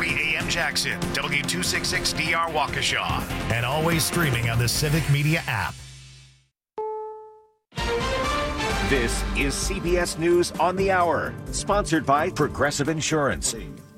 630 AM Jackson, W266DR Waukesha, and always streaming on the Civic Media app. This is CBS News on the Hour, sponsored by Progressive Insurance.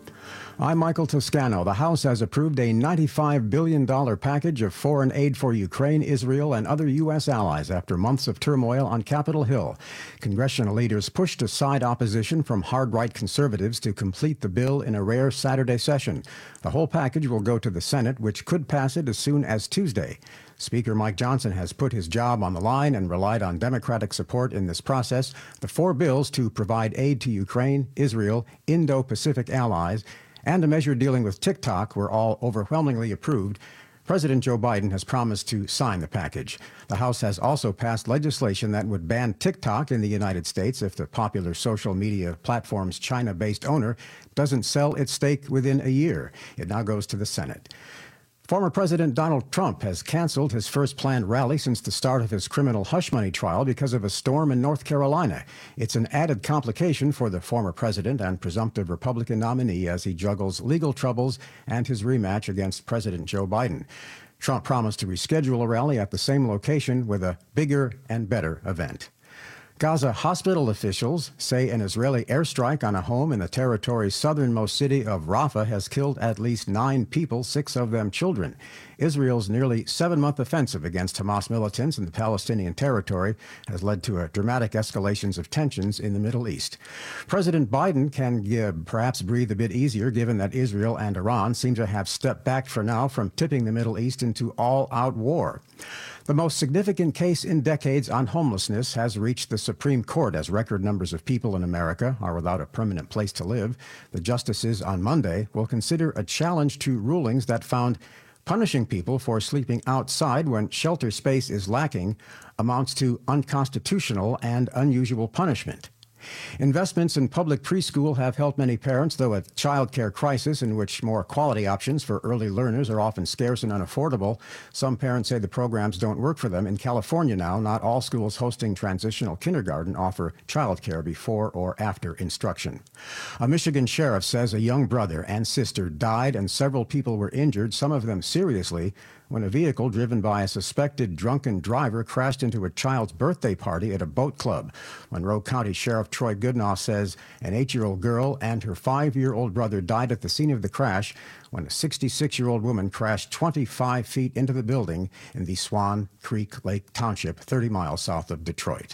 I'm Michael Toscano. The House has approved a $95 billion package of foreign aid for Ukraine, Israel, and other U.S. allies after months of turmoil on Capitol Hill. Congressional leaders pushed aside opposition from hard-right conservatives to complete the bill in a rare Saturday session. The whole package will go to the Senate, which could pass it as soon as Tuesday. Speaker Mike Johnson has put his job on the line and relied on Democratic support in this process. The four bills to provide aid to Ukraine, Israel, Indo-Pacific allies, and a measure dealing with TikTok were all overwhelmingly approved. President Joe Biden has promised to sign the package. The House has also passed legislation that would ban TikTok in the United States if the popular social media platform's China-based owner doesn't sell its stake within a year. It now goes to the Senate. Former President Donald Trump has canceled his first planned rally since the start of his criminal hush money trial because of a storm in North Carolina. It's an added complication for the former president and presumptive Republican nominee as he juggles legal troubles and his rematch against President Joe Biden. Trump promised to reschedule a rally at the same location with a bigger and better event. Gaza hospital officials say an Israeli airstrike on a home in the territory's southernmost city of Rafah has killed at least 9 people, 6 of them children. Israel's nearly 7-month offensive against Hamas militants in the Palestinian territory has led to a dramatic escalations of tensions in the Middle East. President Biden can perhaps breathe a bit easier given that Israel and Iran seem to have stepped back for now from tipping the Middle East into all-out war. The most significant case in decades on homelessness has reached the Supreme Court as record numbers of people in America are without a permanent place to live. The justices on Monday will consider a challenge to rulings that found punishing people for sleeping outside when shelter space is lacking amounts to unconstitutional and unusual punishment. Investments in public preschool have helped many parents, though a child care crisis in which more quality options for early learners are often scarce and unaffordable. Some parents say the programs don't work for them. In California now, not all schools hosting transitional kindergarten offer child care before or after instruction. A Michigan sheriff says a young brother and sister died and several people were injured, some of them seriously, when a vehicle driven by a suspected drunken driver crashed into a child's birthday party at a boat club. Monroe County Sheriff Troy Goodenough says an 8-year-old girl and her 5-year-old brother died at the scene of the crash when a 66-year-old woman crashed 25 feet into the building in the Swan Creek Lake Township, 30 miles south of Detroit.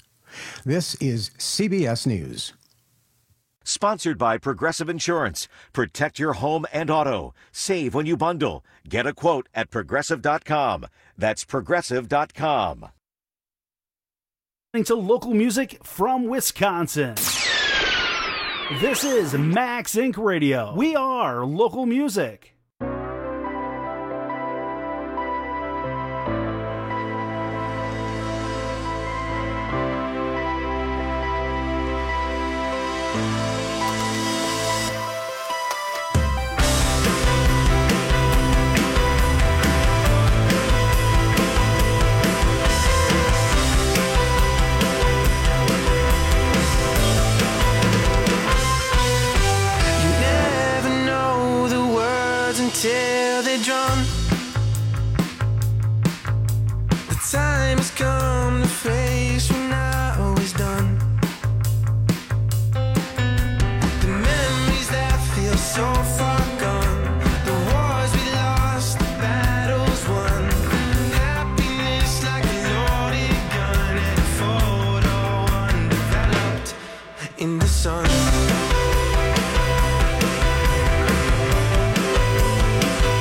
This is CBS News. Sponsored by Progressive Insurance. Protect your home and auto. Save when you bundle. Get a quote at Progressive.com. That's Progressive.com. To local music from Wisconsin. This is Max Inc. Radio. We are local music. Till they're drawn. The time has come to face when now is done. The memories that feel so far gone, the wars we lost, the battles won. Happiness like a loaded gun and a photo undeveloped in the sun.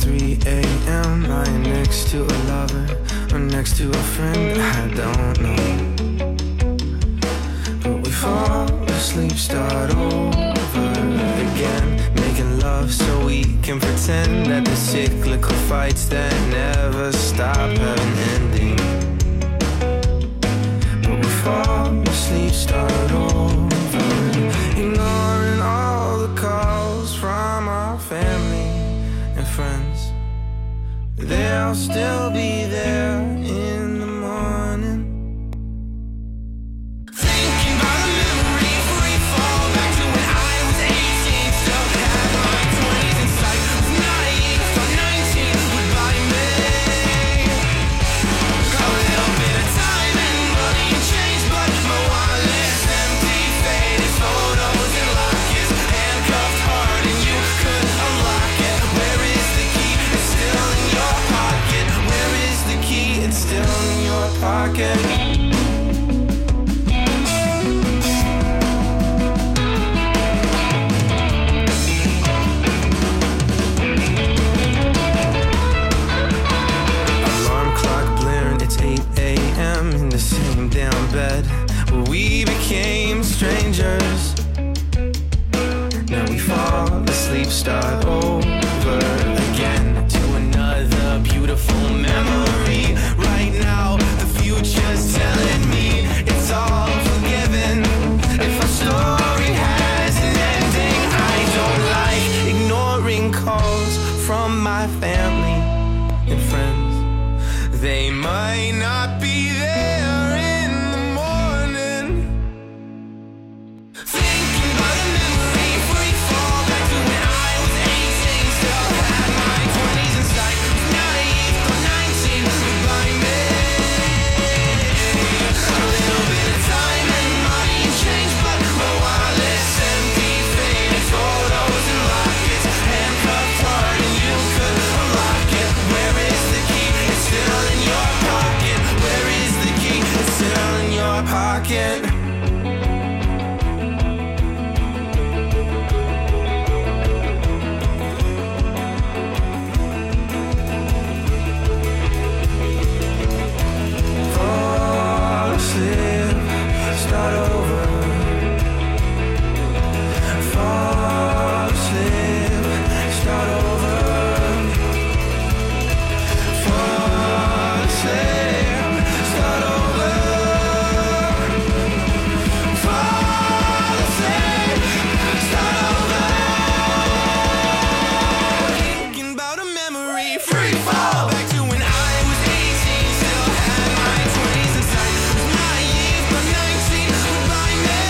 3 a.m. lying next to a lover or next to a friend, I don't know. But we fall asleep, start over again, making love so we can pretend that the cyclical fights that never stop have an ending. But we fall asleep, start over, ignoring all the calls from our family and friends. They'll still be there in the morning. Thinking about a memory, free fall back to when I was 18, still had my 20s in sight, was naive, till 19 would buy me a little bit of time and money and change, but my wallet's empty, faded photos and lockets, handcuffed hard and you could unlock it. Where is the key? It's still in your pocket. Where is the key? It's still in your pocket. Alarm clock blaring, it's 8 a.m. in the same damn bed where we became strangers. Now we fall asleep, start over again to another beautiful memory. Right now, the future's telling me it's all forgiven. If our story has an ending, I don't like ignoring calls from my family and friends. They might not be there in the morning. Thinking about a memory, free fall back to when I was 18, still had my 20s in sight, was naive, till 19 would buy me a little bit of time and money and change, but my wallet's empty, faded photos and lockets, handcuffed hard and you could unlock it. Where is the key? It's still in your pocket. Where is the key? It's still in your pocket. Fall asleep, start over. Fall asleep, start over. Fall asleep, start over. Fall asleep, start over. Thinking about a memory, free fall back to when I was 18, still had my 20s in sight, was naive, but 19 would buy me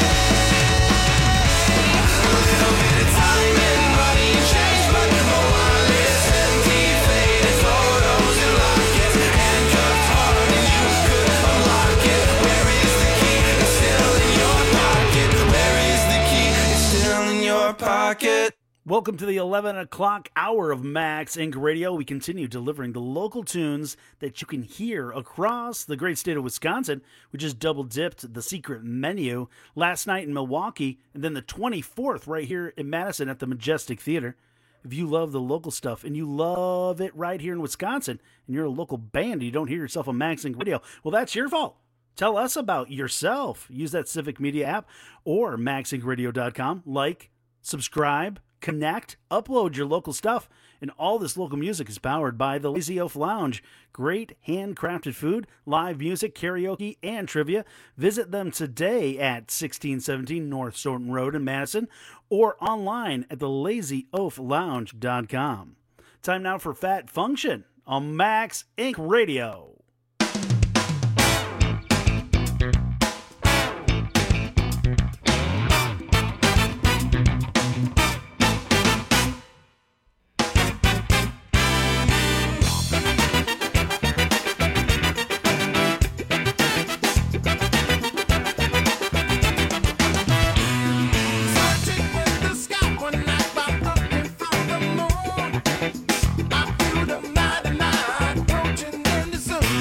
a little bit of time and money and change, but my wallet's empty, faded photos and lockets, handcuffed hard and you could unlock it. Where is the key? It's still in your pocket. Where is the key? It's still in your pocket. Welcome to the 11 o'clock hour of Max Inc. Radio. We continue delivering the local tunes that you can hear across the great state of Wisconsin. We just double-dipped the secret menu last night in Milwaukee, and then the 24th right here in Madison at the Majestic Theater. If you love the local stuff and you love it right here in Wisconsin, and you're a local band and you don't hear yourself on Max Inc. Radio, well, that's your fault. Tell us about yourself. Use that Civic Media app or maxincradio.com. Like, subscribe, connect, upload your local stuff, and all this local music is powered by the Lazy Oaf Lounge. Great handcrafted food, live music, karaoke, and trivia. Visit them today at 1617 North Stoughton Road in Madison or online at thelazyoaflounge.com. Time now for Fat Function on Max Inc. Radio. I feel the 99 approaching in the sun.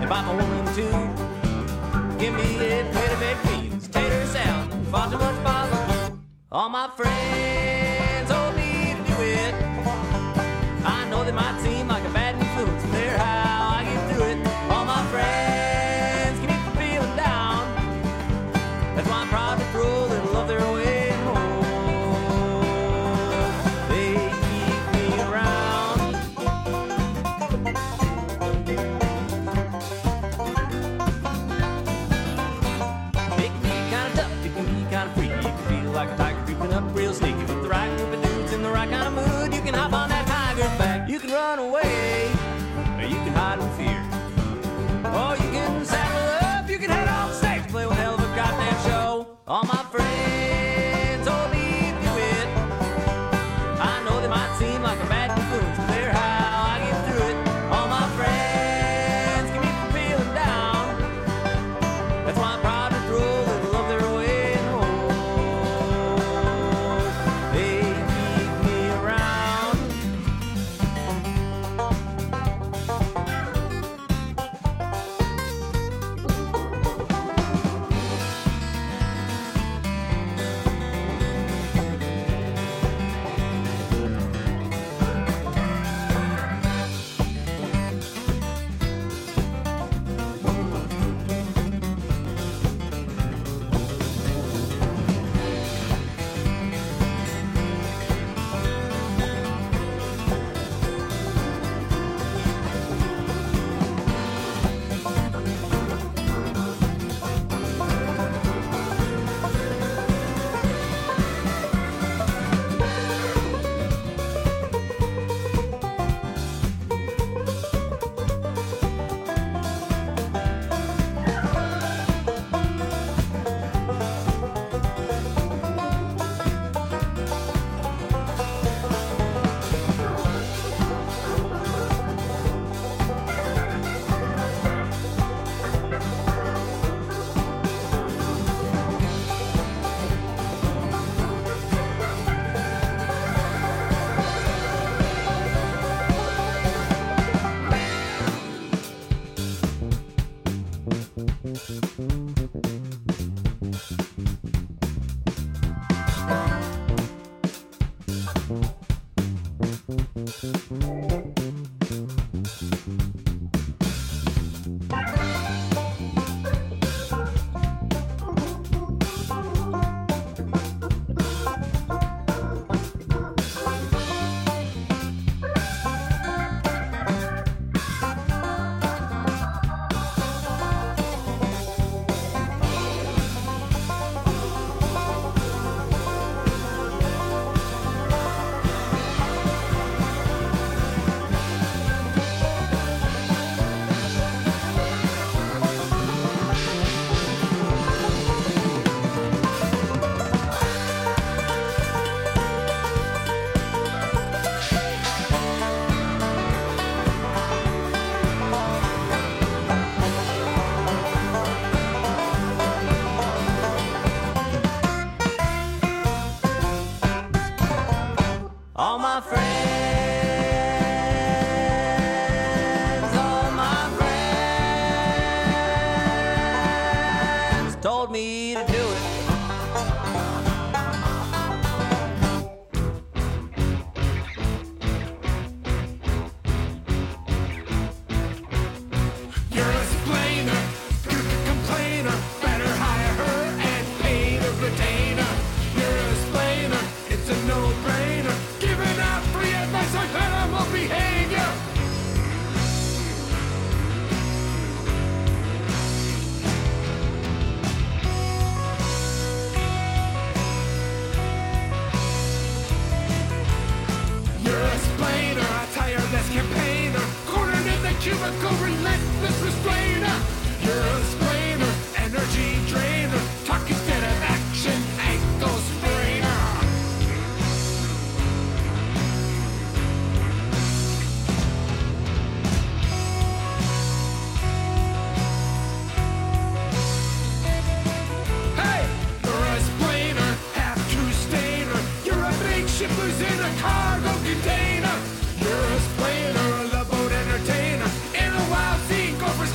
Buy my woman too. Give me a plate of baked beans, tater salad, and far too much bottle. All my friends told me to do it. I know they might seem like a bad influence, but they're how I get through it. All my friends keep me from feeling down. That's why I'm proud to throw a little of their way home. They keep me around. It can be kinda tough, it can be kinda free. You can feel like a tiger creeping up real sneaky. With the right group of dudes in the right kind of mood, you can hop on that tiger's back. You can run away, or you can hide in fear. Or you can saddle up, you can head off stage, play one hell of a goddamn show. All my friends told me to do it. I know they might seem like a bad influence, but they're how I get through it. All my friends keep me from feeling down. That's why I'm proud to throw a little of their way home. They keep me around.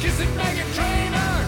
kissing Megan Trainor.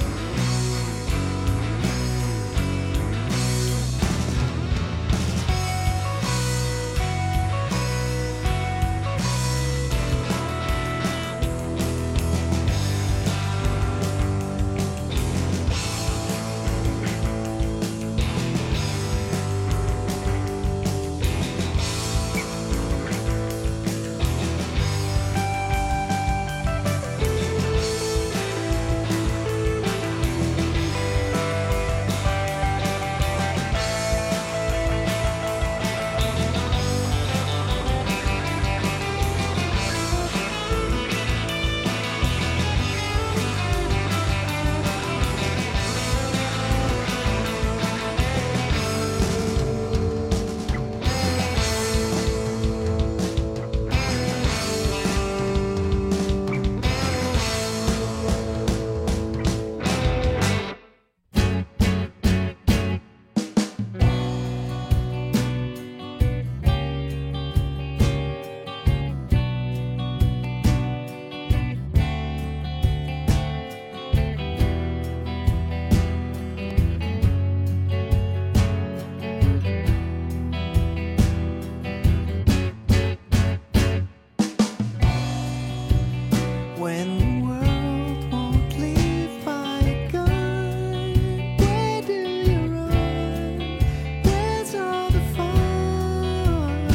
When the world won't leave by a gun, where do you run? Where's all the fun?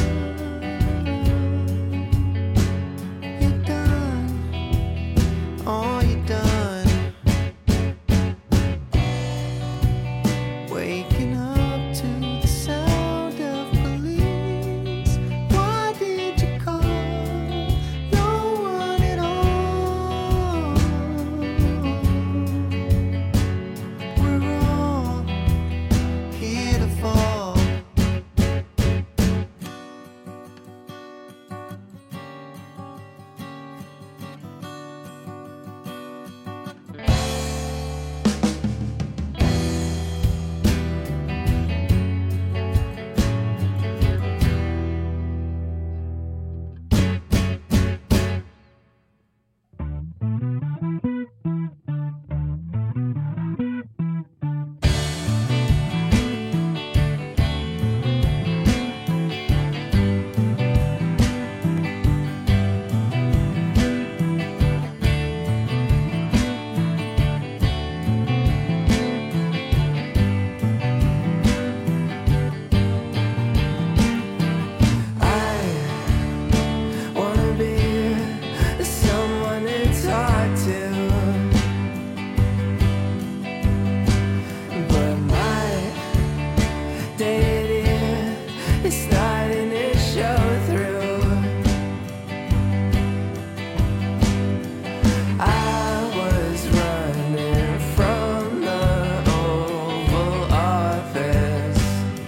You're done. Oh, you're done. Waking up to the sound of police. Why did you call? No one at all. We're all here to fall. I wanna be someone it's hard to, but my deity is starting to show through. I was running from the Oval Office.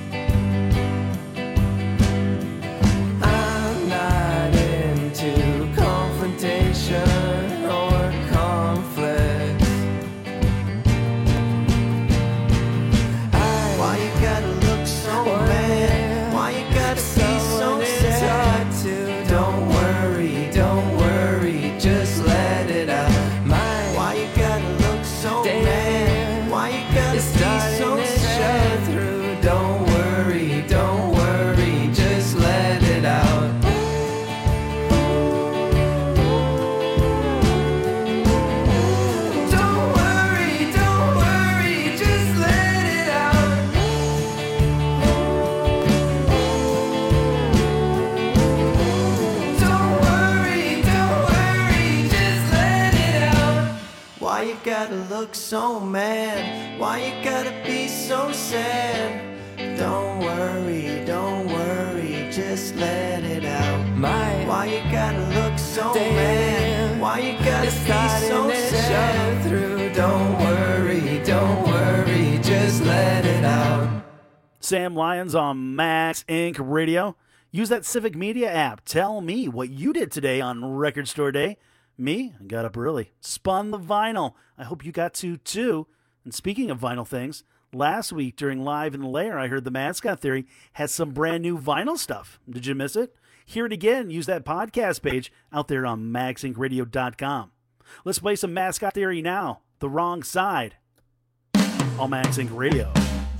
I'm not into confrontation or conflict. Why you gotta look so bad? Why you gotta be so sad? Don't worry, just let it out. Why you gotta look so mad? Why you gotta be so sad? Don't worry, just let it out. Don't worry, just let it out. Don't worry, just let it out. Why you gotta look so mad? Why you gotta be so sad? Don't worry, just let it out. Why you gotta look so mad? Why you gotta be so sad? Don't worry, just let it out. Sam Lyons on Max Inc. Radio. Use that Civic Media app. Tell me what you did today on Record Store Day. Me, I got up early, spun the vinyl. I hope you got to too. And speaking of vinyl things, last week during Live in the Lair, I heard the Mascot Theory has some brand new vinyl stuff. Did you miss it? Hear it again. Use that podcast page out there on MaxIncRadio.com. Let's play some Mascot Theory now. The Wrong Side. On Max Inc. Radio.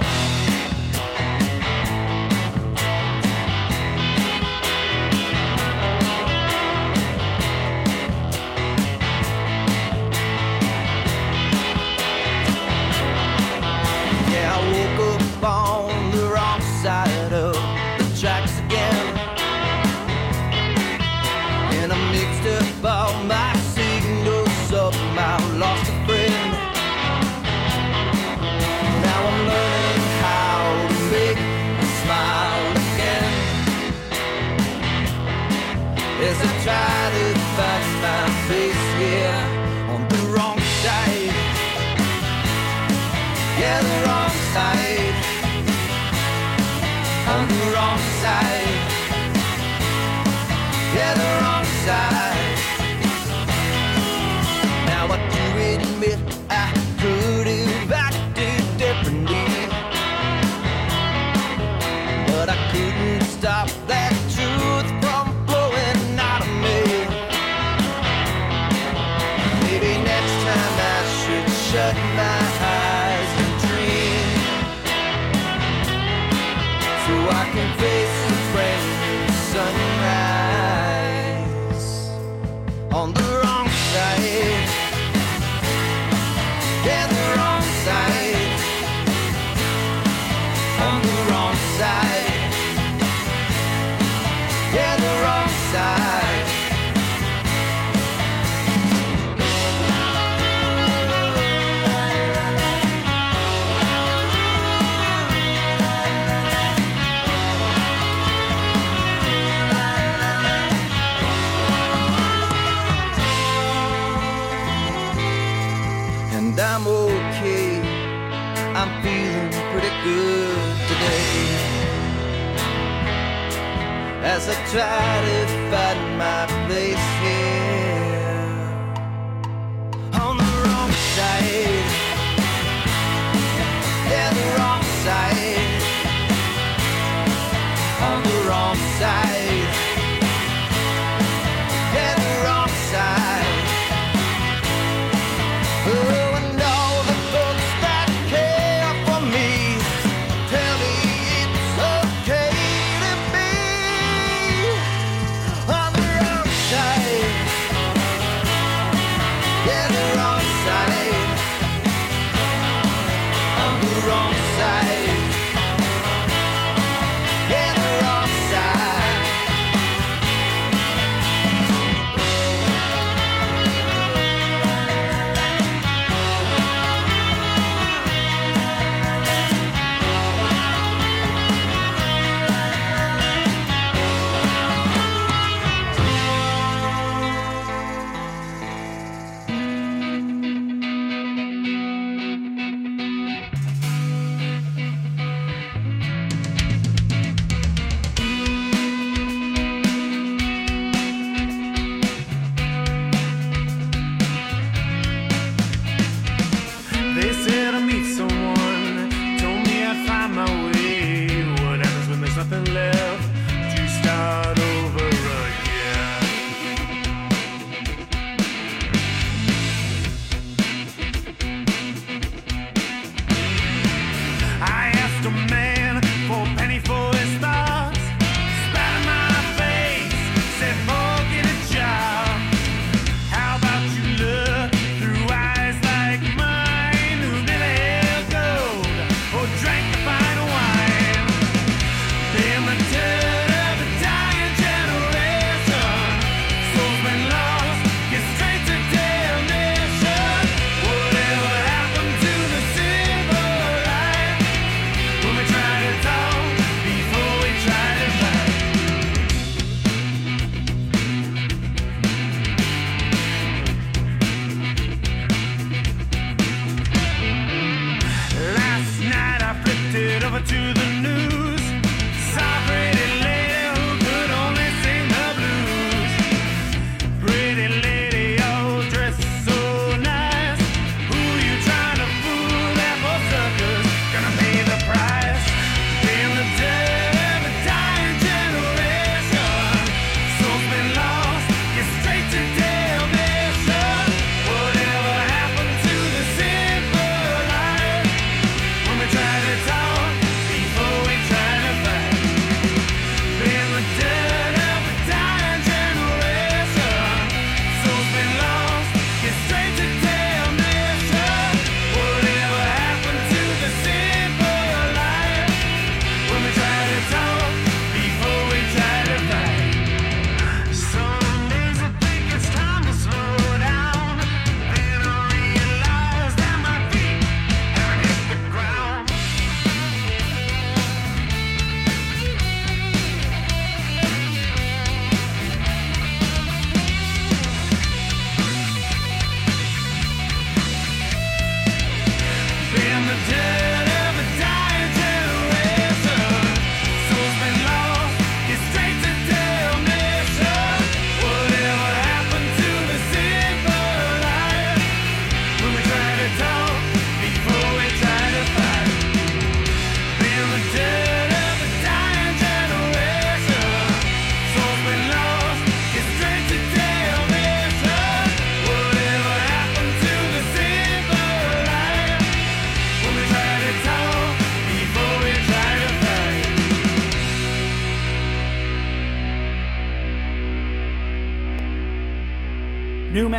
Yeah, I woke up on the wrong side of the tracks again, and I mixed up all my signals up, I lost a friend. Now I'm learning how to make a smile again, as I try to find my face, yeah, on the wrong side. Yeah, the wrong side. On the wrong side. Yeah, the wrong side. Now I do admit I could have acted differently, but I couldn't stop that truth from flowing out of me. Maybe next time I should shut my eyes and dream, so I can face a brand new sunrise. On the wrong side. Yeah, the wrong side. On the wrong side. Yeah, the wrong side. And I'm okay, I'm feeling pretty good today, as I try to find my place here. On the wrong side. Yeah, the wrong side. On the wrong side. Yeah, the wrong side. Oh, and all the folks that care for me tell me it's okay to be on the wrong side. Yeah, the wrong side. On the wrong side. Yeah, the wrong side.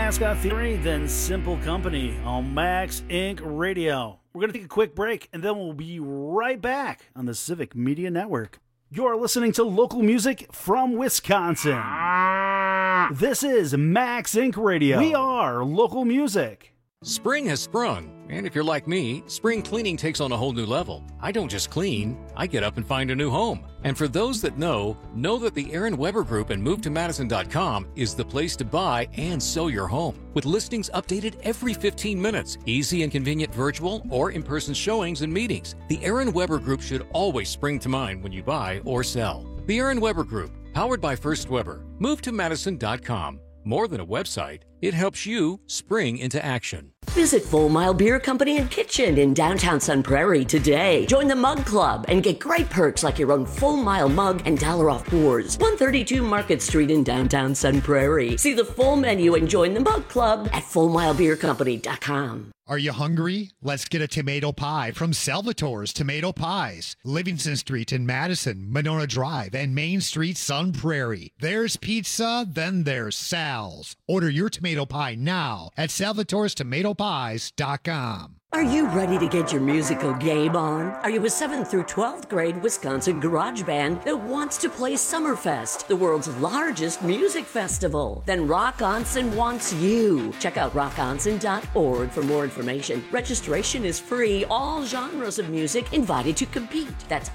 Mascot Theory, then Simple Company on Max Inc. Radio. We're going to take a quick break, and then we'll be right back on the Civic Media Network. You're listening to local music from Wisconsin. This is Max Inc. Radio. We are local music. Spring has sprung, and if you're like me, spring cleaning takes on a whole new level. I don't just clean, I get up and find a new home. And for those that know that the Aaron Weber Group and MoveToMadison.com is the place to buy and sell your home. With listings updated every 15 minutes, easy and convenient virtual or in-person showings and meetings, the Aaron Weber Group should always spring to mind when you buy or sell. The Aaron Weber Group, powered by First Weber. MoveToMadison.com. More than a website, it helps you spring into action. Visit Full Mile Beer Company and Kitchen in downtown Sun Prairie today. Join the Mug Club and get great perks like your own Full Mile mug and $1 off pours. 132 Market Street in downtown Sun Prairie. See the full menu and join the Mug Club at FullMileBeerCompany.com. Are you hungry? Let's get a tomato pie from Salvatore's Tomato Pies. Livingston Street in Madison, Monona Drive, and Main Street, Sun Prairie. There's pizza, then there's Sal's. Order your tomato pie now at Salvatore'sTomatoPies.com. Are you ready to get your musical game on? Are you a 7th through 12th grade Wisconsin garage band that wants to play Summerfest, the world's largest music festival? Then Rock Onsen wants you. Check out rockonsen.org for more information. Registration is free. All genres of music invited to compete. That's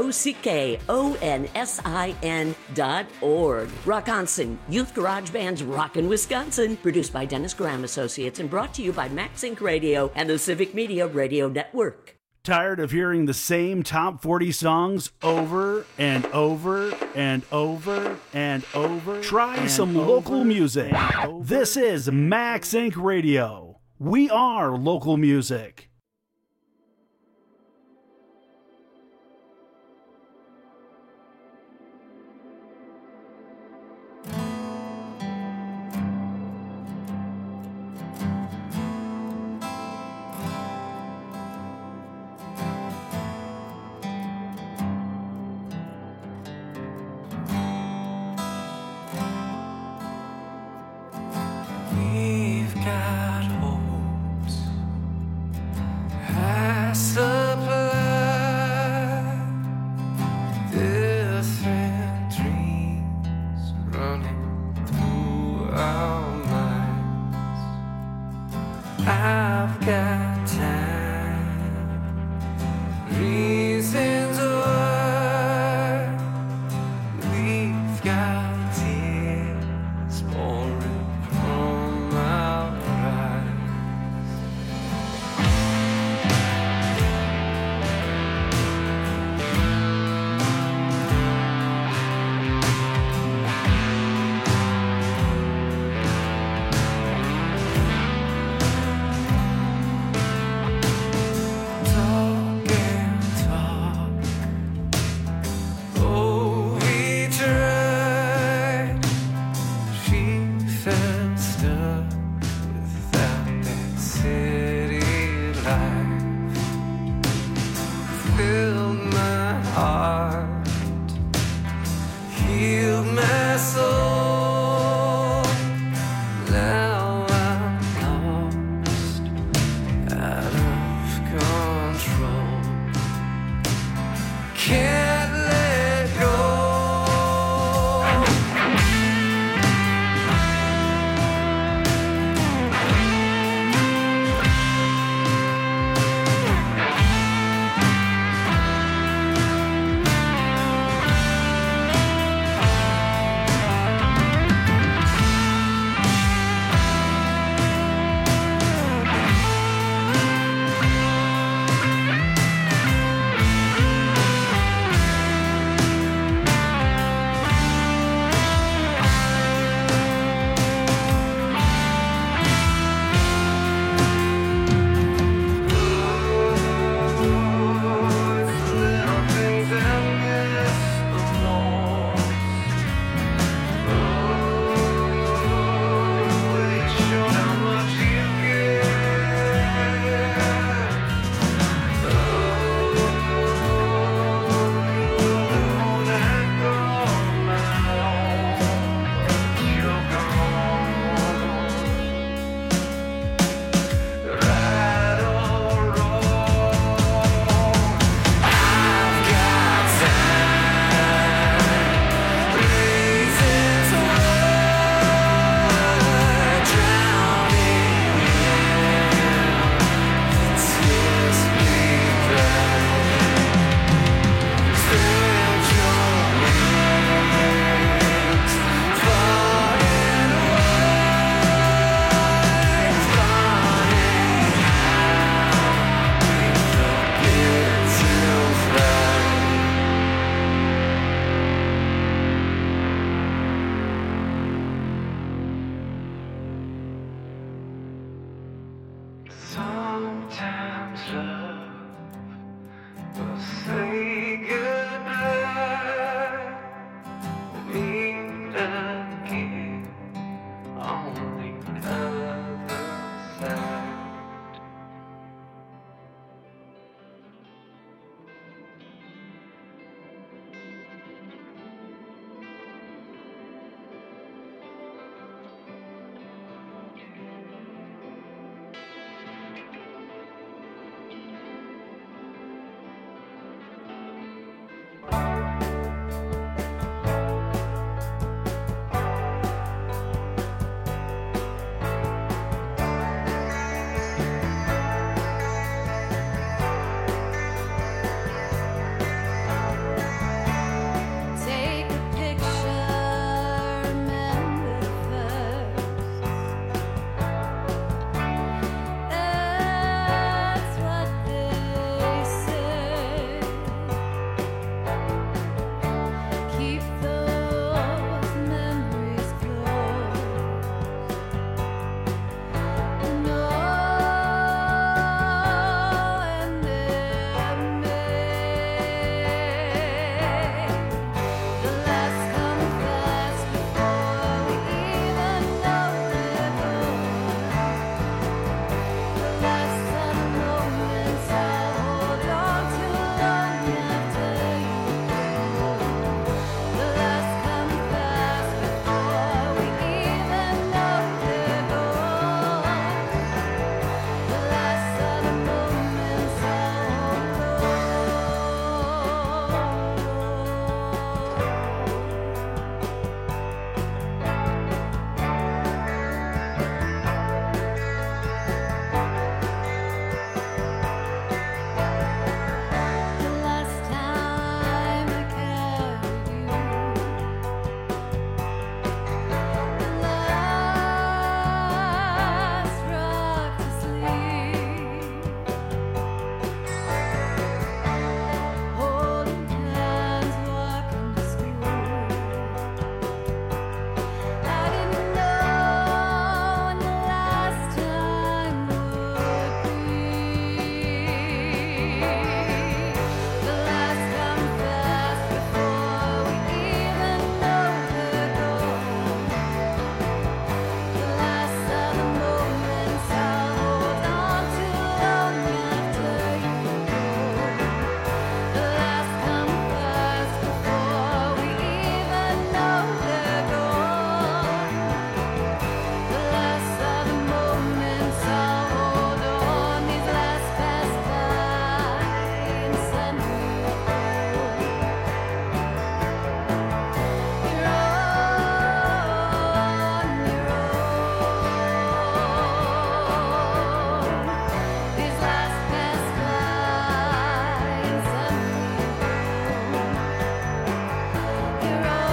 ROCKONSIN.org. Rock Onsen, Youth Garage Band's Rockin' Wisconsin. Produced by Dennis Graham Associates and brought to you by Max Inc. Radio and the Civic Media Radio Network. Tired of hearing the same top 40 songs over and over and over and over? Try some local music. This is Max Inc. Radio. We are local music. We've got hopes, I supply different dreams running through our minds. I've got time, reasons why we've got tears pouring from our eyes. Talk and talk, oh we tried. She felt stuck without that city life. Filled my heart, healed my soul. Now I'm lost, out of control. Can't let go. Sometimes love will say goodbye, meet again on the other side. Take a picture, remember first. That's what they say. Keep those memories close. No, and they're made. The last come fast before we even know they're gone. The last of the moments I'll hold on to long after you go. The last come fast before we even know they're gone. The last of the moments I'll The last time I carried you, the last rock to sleep, holding hands, walking to school. I didn't know when the last time would be. The last come fast before we even know they're gone. The last of the moments I'll hold on to long after you go. The last come fast before we even know they're gone. The last of the moments I'll hold on. These last pass by and send me home. You're on your own. These last pass by and send me home. You're on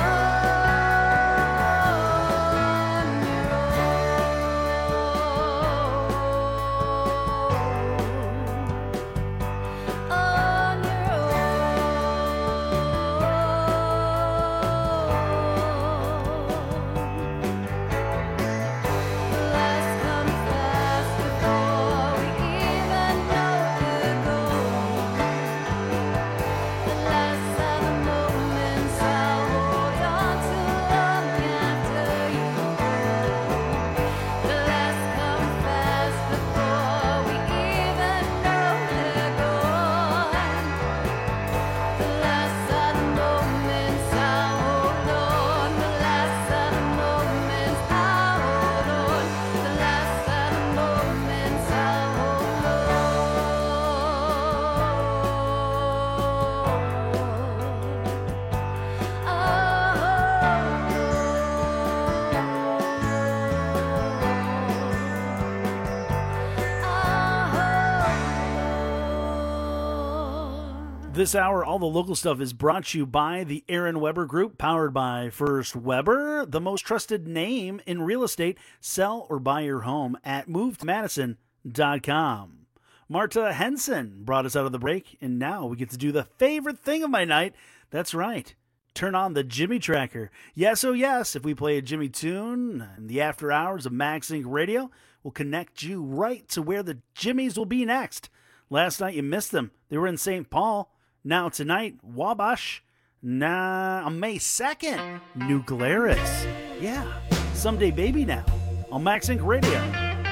This hour, all the local stuff is brought to you by the Aaron Weber Group, powered by First Weber, the most trusted name in real estate. Sell or buy your home at movemadison.com. Marta Henson brought us out of the break, and now we get to do the favorite thing of my night. That's right. Turn on the Jimmy Tracker. Yes, oh yes, if we play a Jimmy tune in the after hours of Max Inc. Radio, will connect you right to where the Jimmies will be next. Last night you missed them. They were in St. Paul. Now tonight, Wabash. On May 2nd, New Glarus. Yeah, Someday Baby now on Max Inc. Radio.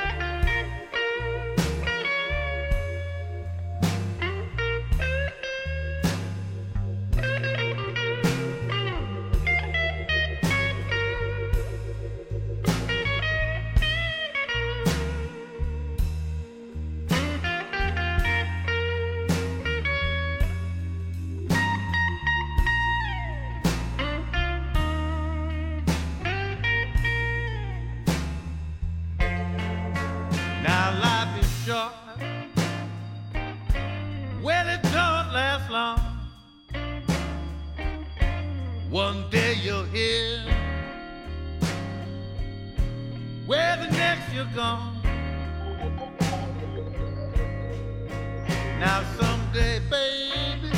Now life is short. Well, it don't last long. One day you're here, where the next you're gone. Now someday, baby,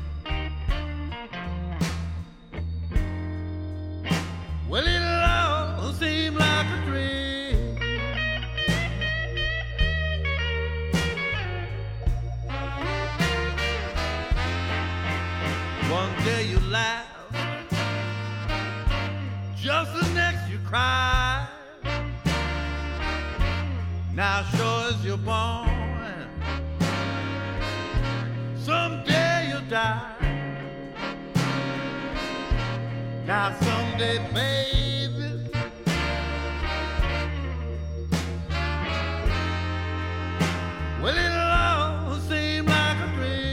well, it'll all seem like a dream. One day you laugh, just the next you cry. Now sure as you're born, someday you'll die. Now someday, baby, well, it'll all seem like a dream.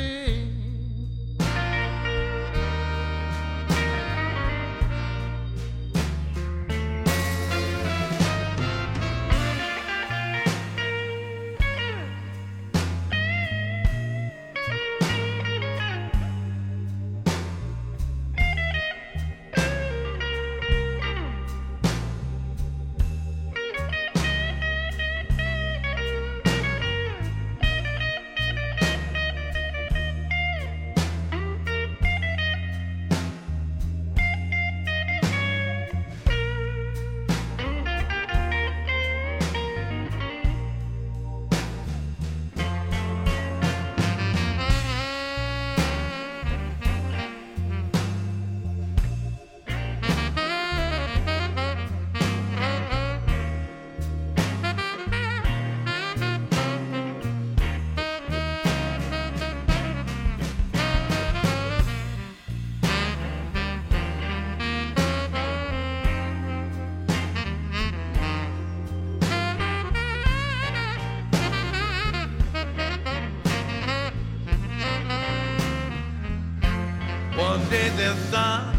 One day there's sun,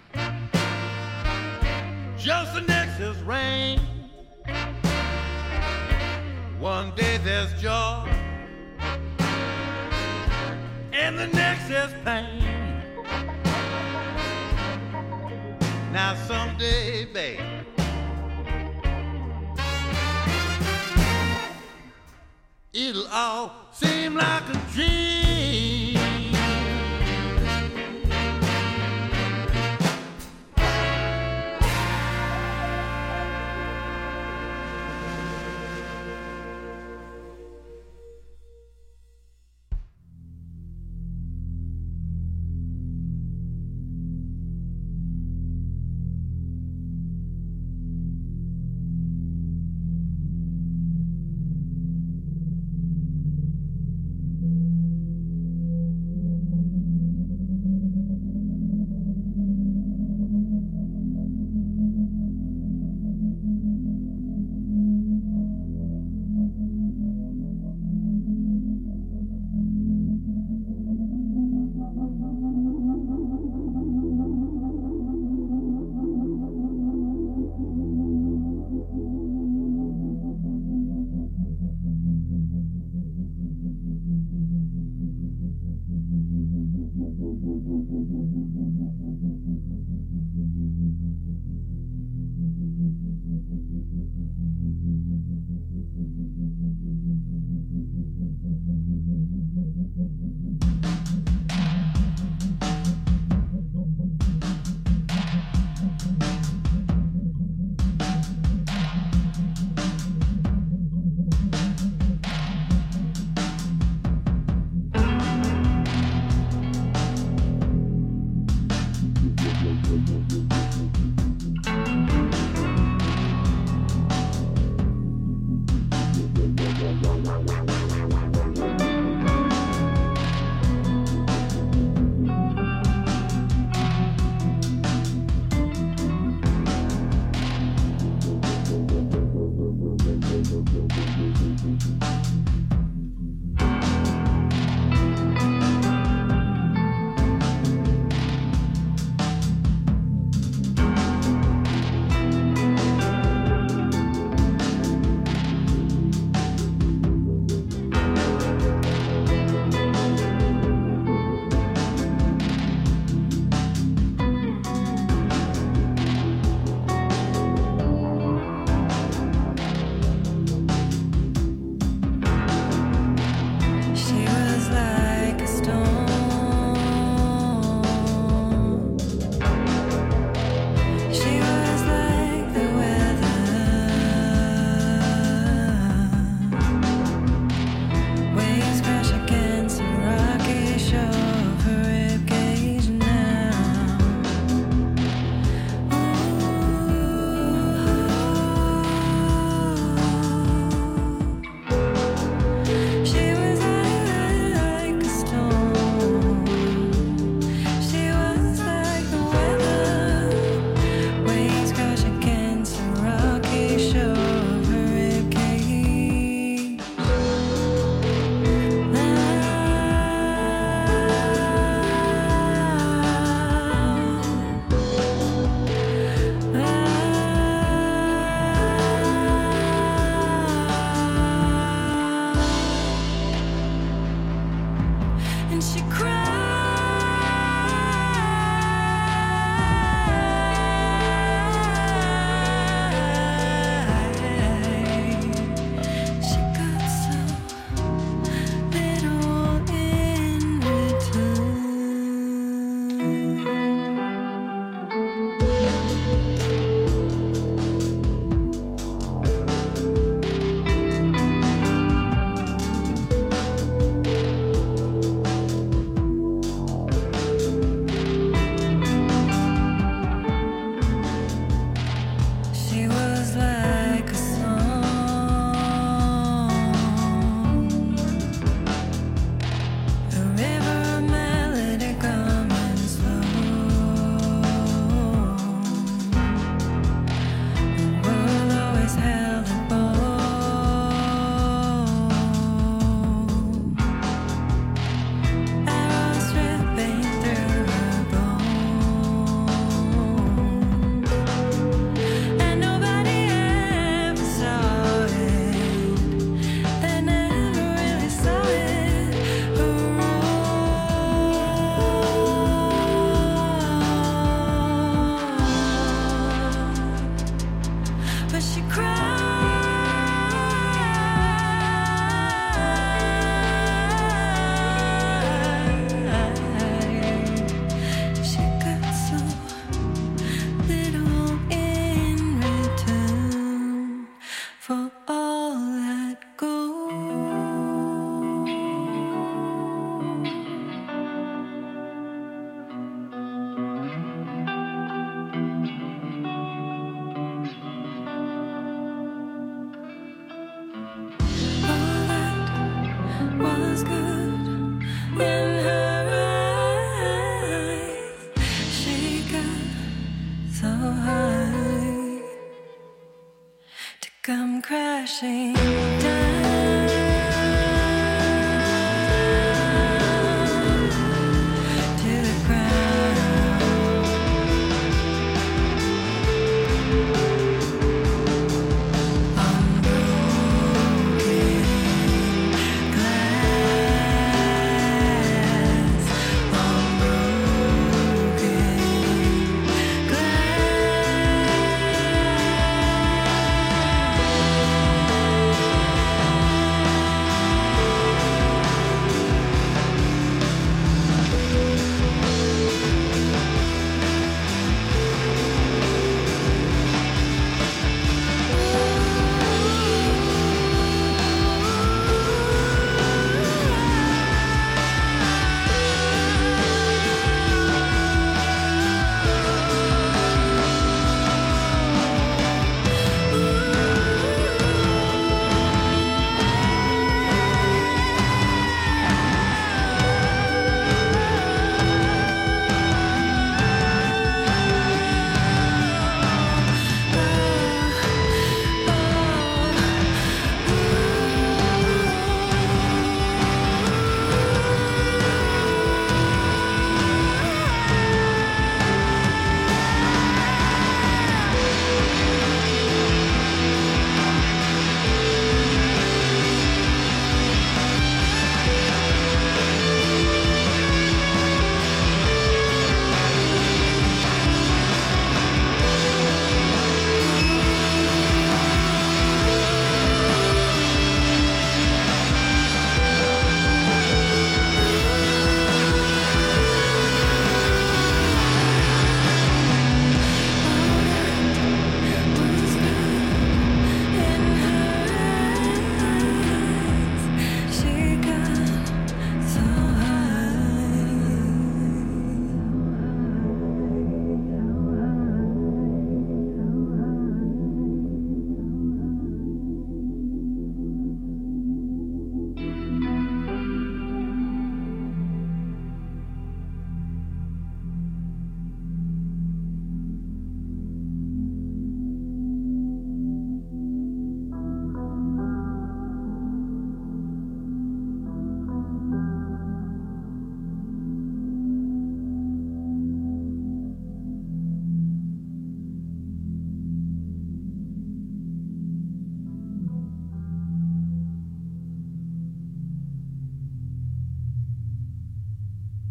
just the next is rain. One day there's joy, and the next is pain. Now someday, babe, it'll all seem like a dream.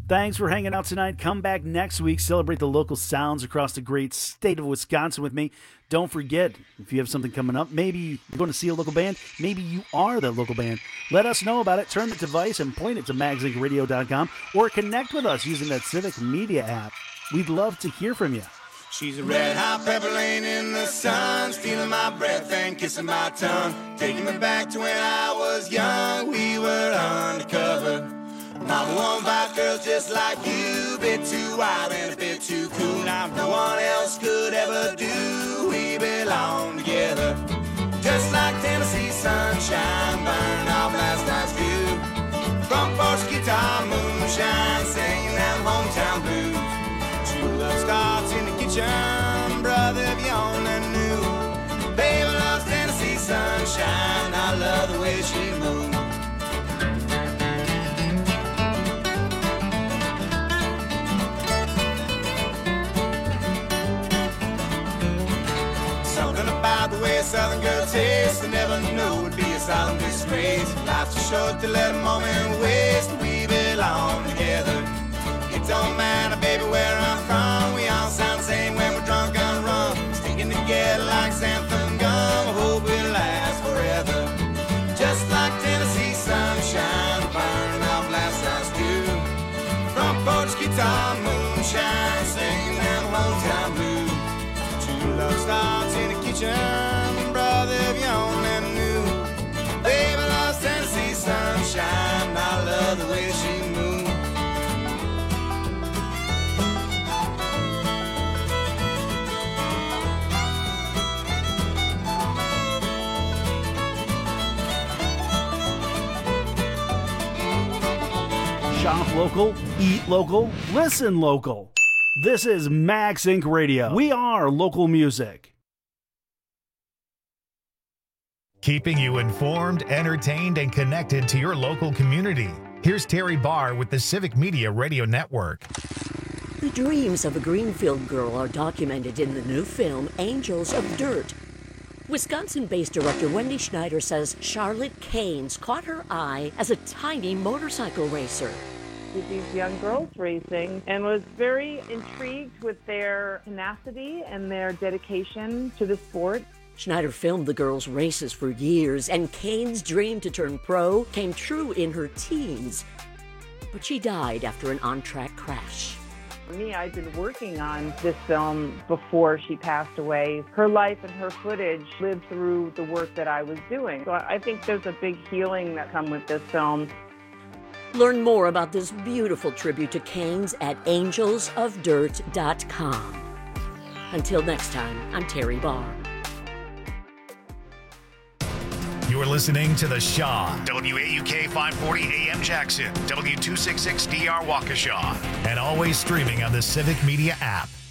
Thanks for hanging out tonight. Come back next week. Celebrate the local sounds across the great state of Wisconsin with me. Don't forget, if you have something coming up, maybe you're going to see a local band, maybe you are that local band, let us know about it. Turn the device and point it to magzinkradio.com or connect with us using that Civic Media app. We'd love to hear from you. She's a red hot pepper laying in the sun, stealing my breath and kissing my tongue, taking me back to when I was young. We were undercover. Mama won't buy girls just like you, bit too wild and a bit too cool. Now no one else could ever do. We belong together, just like Tennessee sunshine, burning off last night's view. Front porch guitar, moonshine, singing them hometown blues. True love starts in the kitchen, brother, if you only knew. Baby loves Tennessee sunshine, I love the way she moves. Something about the way a southern girl tastes, I never knew would be a silent disgrace. Life's too short to let a moment waste. We belong together. It don't matter, baby, where I'm from. We all sound the same when we're drunk on rum. Sticking together like xanthan gum. I hope we'll last forever. Just like Tennessee sunshine, burning off last night's dew. Front porch guitar, moonshine, singing them hometown blues. True love starts in the kitchen, brother, if you only knew. Baby loves Tennessee sunshine, I love the way she moves. Shop local, eat local, listen local. This is Max Inc. Radio. We are local music. Keeping you informed, entertained, and connected to your local community. Here's Terry Barr with the Civic Media Radio Network. The dreams of a Greenfield girl are documented in the new film Angels of Dirt. Wisconsin-based director Wendy Schneider says Charlotte Keynes caught her eye as a tiny motorcycle racer. These young girls racing and was very intrigued with their tenacity and their dedication to the sport. Schneider filmed the girls' races for years, and Keynes' dream to turn pro came true in her teens. But she died after an on-track crash. For me, I'd been working on this film before she passed away. Her life and her footage lived through the work that I was doing. So I think there's a big healing that comes with this film. Learn more about this beautiful tribute to Keynes at angelsofdirt.com. Until next time, I'm Terry Barr. You're listening to The Shaw, WAUK 540 AM Jackson, W266DR Waukesha, and always streaming on the Civic Media app.